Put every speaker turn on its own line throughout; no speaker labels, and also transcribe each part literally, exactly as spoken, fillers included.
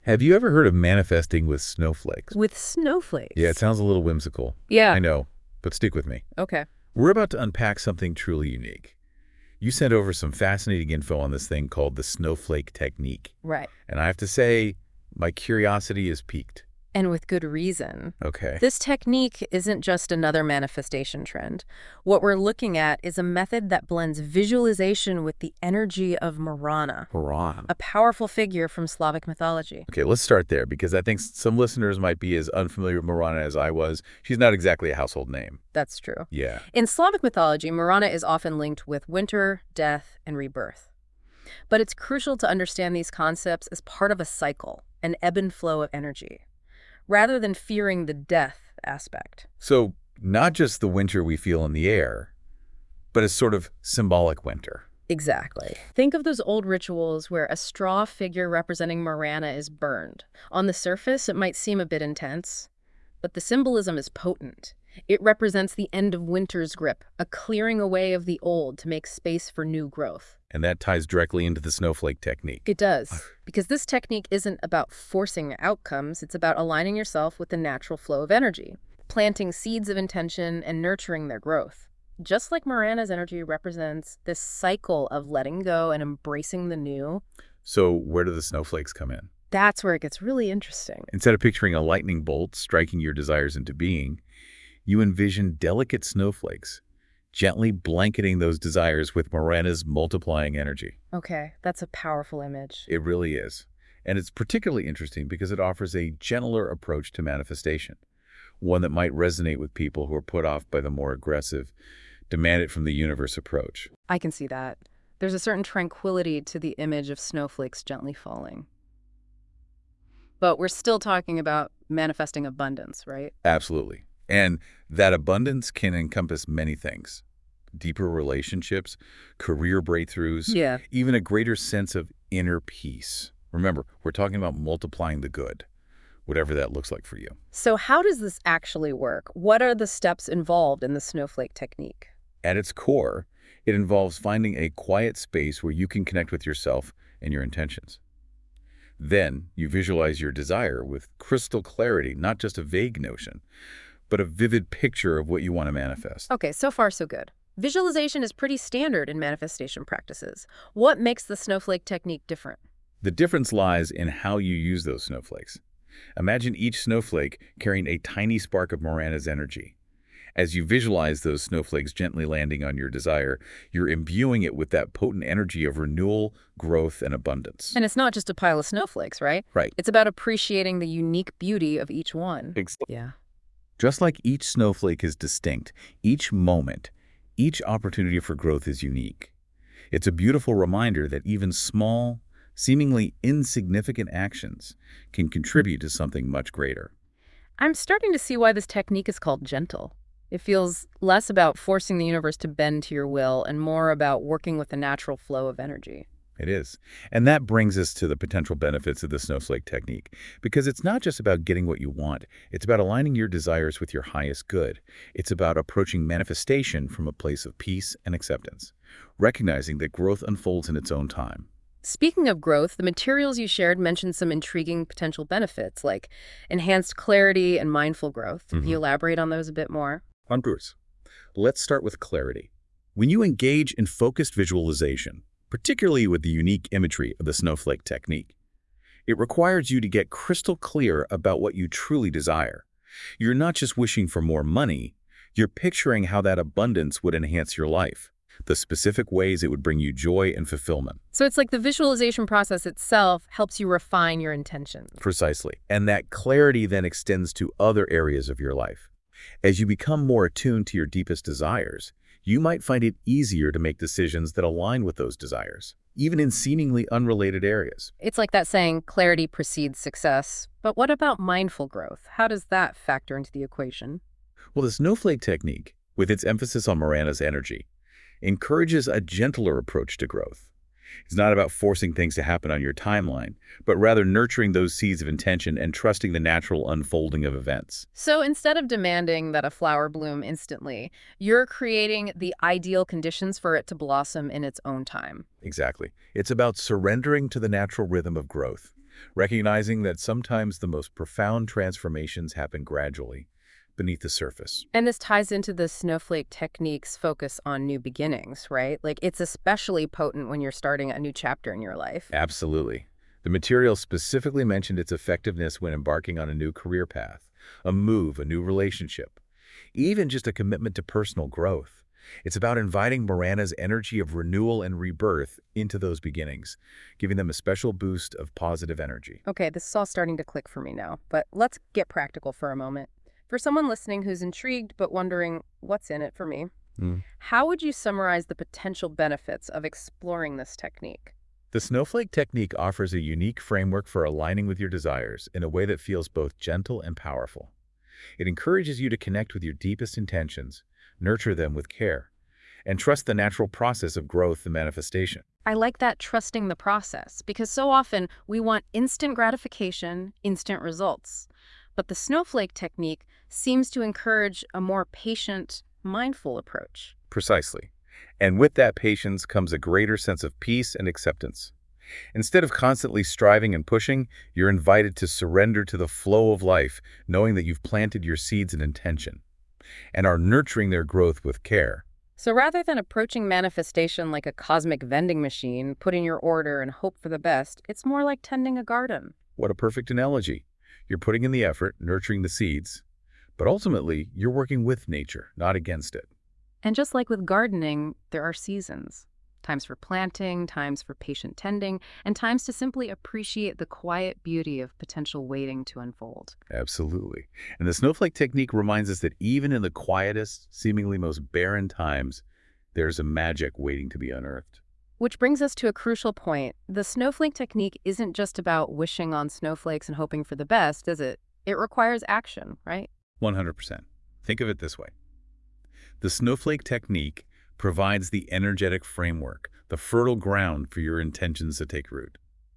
Have you ever heard of manifesting with snowflakes?
With snowflakes.
Yeah, it sounds a little whimsical.
Yeah.
I know, but stick with me.
Okay.
We're about to unpack something truly unique. You sent over some fascinating info on this thing called the snowflake technique.
Right.
And I have to say, my curiosity is piqued.
And with good reason.
Okay.
This technique isn't just another manifestation trend. What we're looking at is a method that blends visualization with the energy of Marana,
Haran.
a powerful figure from Slavic mythology.
Okay, let's start there because I think some listeners might be as unfamiliar with Marana as I was. She's not exactly a household name.
That's true.
Yeah.
In Slavic mythology, Marana is often linked with winter, death, and rebirth. But it's crucial to understand these concepts as part of a cycle, an ebb and flow of energy, rather than fearing the death aspect.
So not just the winter we feel in the air, but a sort of symbolic winter.
Exactly. Think of those old rituals where a straw figure representing Marana is burned. On the surface, it might seem a bit intense, but the symbolism is potent. It represents the end of winter's grip, a clearing away of the old to make space for new growth.
And that ties directly into the snowflake technique.
It does, because this technique isn't about forcing outcomes, it's about aligning yourself with the natural flow of energy, planting seeds of intention and nurturing their growth. Just like Marana's energy represents this cycle of letting go and embracing the new.
So where do the snowflakes come in?
That's where it gets really interesting.
Instead of picturing a lightning bolt striking your desires into being, you envision delicate snowflakes, gently blanketing those desires with Marana's multiplying energy.
Okay, that's a powerful image.
It really is. And it's particularly interesting because it offers a gentler approach to manifestation, one that might resonate with people who are put off by the more aggressive, demand it from the universe approach.
I can see that. There's a certain tranquility to the image of snowflakes gently falling. But we're still talking about manifesting abundance, right?
Absolutely. And that abundance can encompass many things. Deeper relationships, career breakthroughs,
Yeah.
even a greater sense of inner peace. Remember, we're talking about multiplying the good, whatever that looks like for you.
So how does this actually work? What are the steps involved in the snowflake technique?
At its core, it involves finding a quiet space where you can connect with yourself and your intentions. Then you visualize your desire with crystal clarity, not just a vague notion, but a vivid picture of what you want to manifest.
Okay, so far so good. Visualization is pretty standard in manifestation practices. What makes the snowflake technique different?
The difference lies in how you use those snowflakes. Imagine each snowflake carrying a tiny spark of Marana's energy. As you visualize those snowflakes gently landing on your desire, you're imbuing it with that potent energy of renewal, growth, and abundance.
And it's not just a pile of snowflakes, right?
Right.
It's about appreciating the unique beauty of each one.
Exactly.
Yeah.
Just like each snowflake is distinct, each moment, each opportunity for growth is unique. It's a beautiful reminder that even small, seemingly insignificant actions can contribute to something much greater.
I'm starting to see why this technique is called gentle. It feels less about forcing the universe to bend to your will and more about working with the natural flow of energy.
It is. And that brings us to the potential benefits of the snowflake technique, because it's not just about getting what you want. It's about aligning your desires with your highest good. It's about approaching manifestation from a place of peace and acceptance, recognizing that growth unfolds in its own time.
Speaking of growth, the materials you shared mentioned some intriguing potential benefits, like enhanced clarity and mindful growth. Can you elaborate on those a bit more?
On Bruce, let's start with clarity. When you engage in focused visualization, particularly with the unique imagery of the snowflake technique, it requires you to get crystal clear about what you truly desire. You're not just wishing for more money, you're picturing how that abundance would enhance your life, the specific ways it would bring you joy and fulfillment.
So it's like the visualization process itself helps you refine your intentions.
Precisely. And that clarity then extends to other areas of your life. As you become more attuned to your deepest desires, you might find it easier to make decisions that align with those desires, even in seemingly unrelated areas.
It's like that saying, clarity precedes success. But what about mindful growth? How does that factor into the equation?
Well, the snowflake technique, with its emphasis on Marana's energy, encourages a gentler approach to growth. It's not about forcing things to happen on your timeline, but rather nurturing those seeds of intention and trusting the natural unfolding of events.
So instead of demanding that a flower bloom instantly, you're creating the ideal conditions for it to blossom in its own time.
Exactly. It's about surrendering to the natural rhythm of growth, recognizing that sometimes the most profound transformations happen gradually beneath the surface.
And this ties into the snowflake technique's focus on new beginnings, right? Like it's especially potent when you're starting a new chapter in your life.
Absolutely. The material specifically mentioned its effectiveness when embarking on a new career path, a move, a new relationship, even just a commitment to personal growth. It's about inviting Morana's energy of renewal and rebirth into those beginnings, giving them a special boost of positive energy.
Okay, this is all starting to click for me now, but let's get practical for a moment. For someone listening who's intrigued but wondering, what's in it for me?
Mm.
How would you summarize the potential benefits of exploring this technique?
The snowflake technique offers a unique framework for aligning with your desires in a way that feels both gentle and powerful. It encourages you to connect with your deepest intentions, nurture them with care, and trust the natural process of growth and manifestation.
I like that trusting the process, because so often we want instant gratification, instant results. But the snowflake technique seems to encourage a more patient, mindful approach.
Precisely. And with that patience comes a greater sense of peace and acceptance. Instead of constantly striving and pushing, you're invited to surrender to the flow of life, knowing that you've planted your seeds in intention and are nurturing their growth with care.
So rather than approaching manifestation like a cosmic vending machine, put in your order and hope for the best, it's more like tending a garden.
What a perfect analogy. You're putting in the effort, nurturing the seeds, but ultimately you're working with nature, not against it.
And just like with gardening, there are seasons. Times for planting, times for patient tending, and times to simply appreciate the quiet beauty of potential waiting to unfold.
Absolutely. And the snowflake technique reminds us that even in the quietest, seemingly most barren times, there's a magic waiting to be unearthed.
Which brings us to a crucial point. The snowflake technique isn't just about wishing on snowflakes and hoping for the best, is it? It requires action, right?
one hundred percent. Think of it this way. The snowflake technique provides the energetic framework, the fertile ground for your intentions to take root.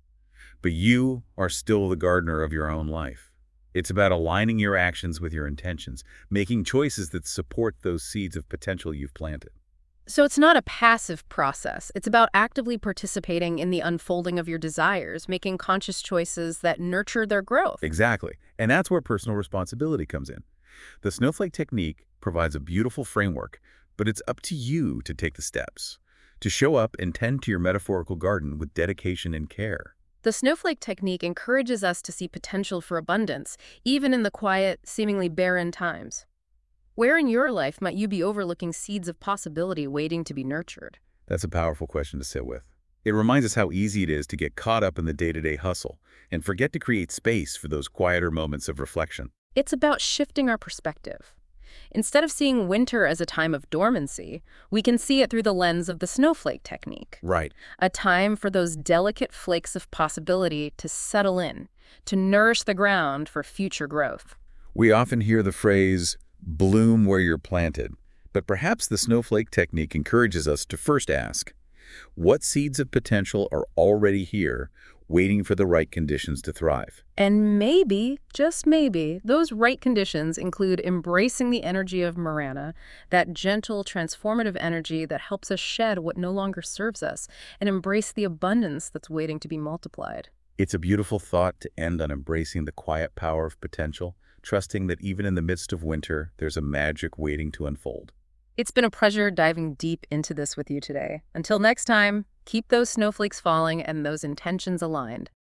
But you are still the gardener of your own life. It's about aligning your actions with your intentions, making choices that support those seeds of potential you've planted.
So it's not a passive process. It's about actively participating in the unfolding of your desires, making conscious choices that nurture their growth.
Exactly. And that's where personal responsibility comes in. The snowflake technique provides a beautiful framework, but it's up to you to take the steps, to show up and tend to your metaphorical garden with dedication and care.
The snowflake technique encourages us to see potential for abundance, even in the quiet, seemingly barren times. Where in your life might you be overlooking seeds of possibility waiting to be nurtured?
That's a powerful question to sit with. It reminds us how easy it is to get caught up in the day-to-day hustle and forget to create space for those quieter moments of reflection.
It's about shifting our perspective. Instead of seeing winter as a time of dormancy, we can see it through the lens of the snowflake technique.
Right.
A time for those delicate flakes of possibility to settle in, to nourish the ground for future growth.
We often hear the phrase, bloom where you're planted, but perhaps the snowflake technique encourages us to first ask, what seeds of potential are already here, waiting for the right conditions to thrive?
And maybe, just maybe, those right conditions include embracing the energy of Morana, that gentle, transformative energy that helps us shed what no longer serves us, and embrace the abundance that's waiting to be multiplied.
It's a beautiful thought to end on embracing the quiet power of potential, trusting that even in the midst of winter, there's a magic waiting to unfold.
It's been a pleasure diving deep into this with you today. Until next time, keep those snowflakes falling and those intentions aligned.